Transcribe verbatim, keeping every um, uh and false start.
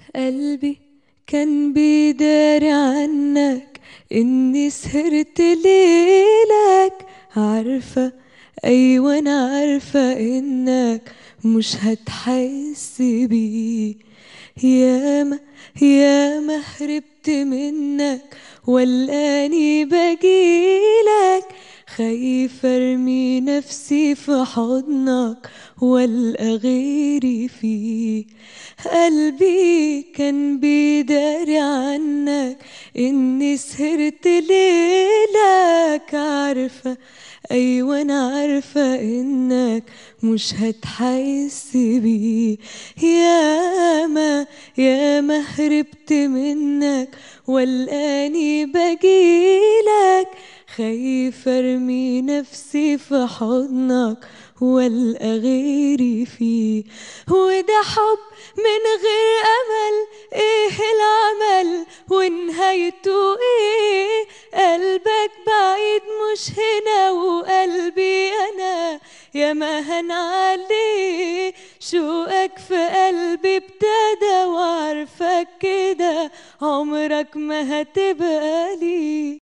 قلبي كان بيداري عنك إني سهرت ليلك. عارفة، أيوة أنا عارفة إنك مش هتحس بيه. ياما ياما هربت منك والاني بجيلك، خايفة ارمي نفسي في حضنك والقى غيري فيه. قلبي كان بيداري عنك اني سهرت ليلك. عارفة، ايوه انا عارفة انك مش هتحس بيه. ياما ياما هربت منك والاني بجيلك، خايفة ارمي نفسي في حضنك والقى غيري فيه. وده حب من غير امل، ايه العمل ونهايته ايه؟ قلبك بعيد مش هنا وقلبي انا يا ما هن عليه. شوقك في قلبي ابتدى وعارفك كده عمرك ما هتبقى لي.